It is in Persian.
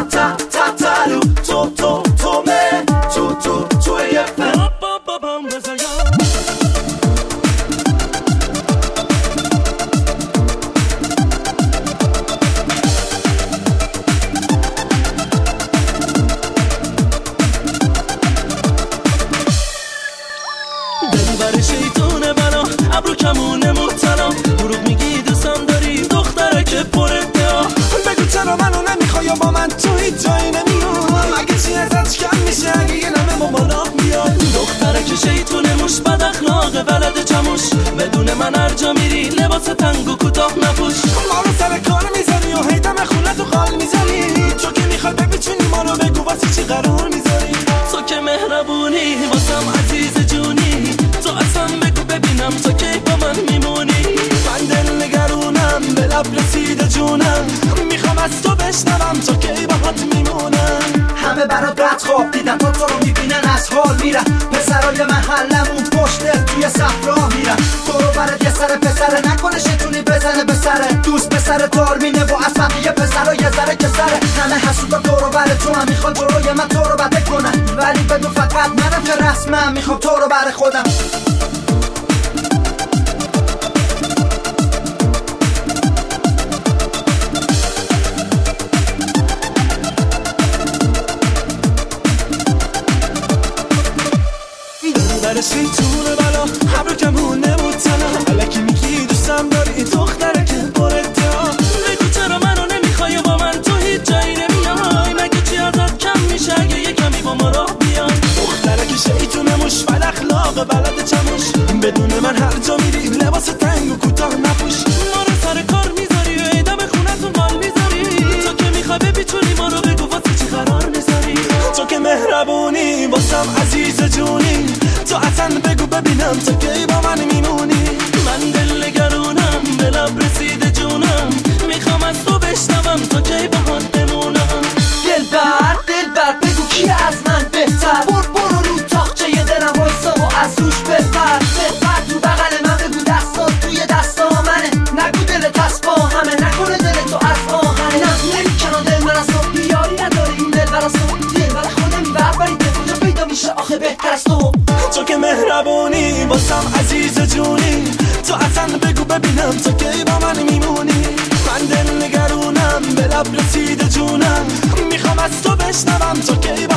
تا تا تارو تو تو تو مه تو تو تو یه فن دلبر شیطونه بلا ابرو کمونه مبتلا دروغ میگی دوستم داری دختره که پر ادعا بگو چرا منو نمیخوای یا با من تو هیچ جایی نمیام اگه چی ازت کم میشه اگه یه نمه مامانا میاد دختره که شیطونه موش بد اخلاق بلد چموش بدون من هر جا میری لباس تنگ و کوتاه نپوش ما رو سر کار میذاری و هی دم خونت و خال میذاری تو که میخوای ببیچونی ما رو بگو واسه چی قرار میذاری تو که مهربونی واسم عزیز جونی تو اصلا بگو ببینم تو کی با من میمونی من دل نگرونم به لب رسیده جونم میخوام از تو بشنوم تو کی باهات میمونم همه برات رد خواب دیدن تو رو میبینن از حال میرن پسرای محلمون پشت توی صفرا میرن تو رو برد یه سر پسره نکنه شیطونی بزنه به سره دوست پسر دار مینه و از بقیه پسرا یه ذره که سره همه حسودا تو رو برد تو هم میخوان جلوی من تو رو بده کنن ولی بدون فقط منم که رسمم میخوام تو رو بر خودم دلبر شیطونه بلا ابرو کمونه مبتلا الکی میگی دوستم داری این دختره که پر ادعا بگو چرا منو نمیخوای با من تو هیچ جایی نمیای مگه چی ازت کم میشه اگه یه کمی با ما راه بیای دختره که شیطونه موش بد اخلاق بلد چموش بدون من هر جا میری لباس تنگ و کوتاه نپوش ما رو سر کار میذاری و ایدم خونتون مال میذاری تو که میخوای ببیچونی ما رو بگو واسه چی قرار میذاری تو که مهربونی واسم عزیز جونی تو اصلا بگو ببینم تو کی با من میمونی من دل نگرونم به لب رسیده جونم میخوام از تو بشنوم تو کی باهات بمونم دلبر بگو کی از من بهتر برو رو تاقچه یه دلم وایسا و از روش بپر تو بغل من بگو دستات توی دستا منه نگو دلت از با همه نکنه دل تو از آهنه نمیکنم دل من از تو بیاری نداری این دل بر از تو دلبر خودم بربری به کجا پیدا میشه آخه بهتر از تو که مهربونی واسم عزیز جونی تو اصلا بگو ببینم تو کی با من میمونی من دل نگرونم به لب رسیده جونم میخوام از تو بشنوم تو کی